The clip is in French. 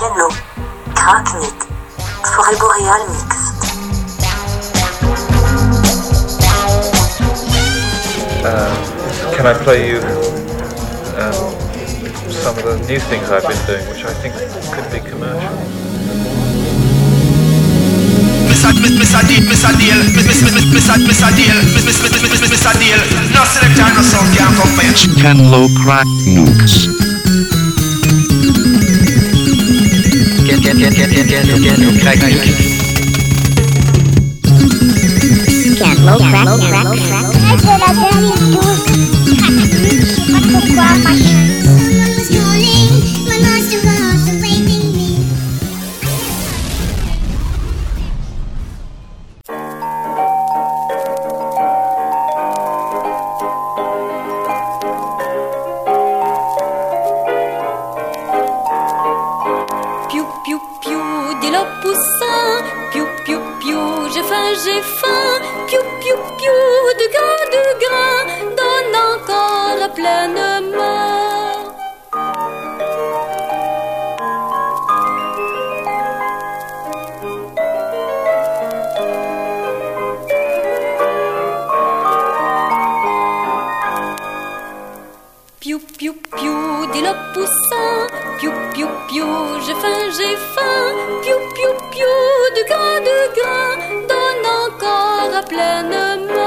Kenlo, Kraknit, Forêt boréale mixte. Can I play you some of the new things I've been doing, which I think could be commercial? Kenlo Crack Nukes. Kenlo Crack Nukes. C'est la dernière dose. Je sais pas pourquoi, machin. Piou piou piou, dit le poussin. Piou piou piou, j'ai faim. Piou piou piou, du grain, donne encore à pleine main. Piou piou piou, dit le poussin. Piou piou piou, j'ai faim. Piou piou piou, du grain, donne encore à pleine main.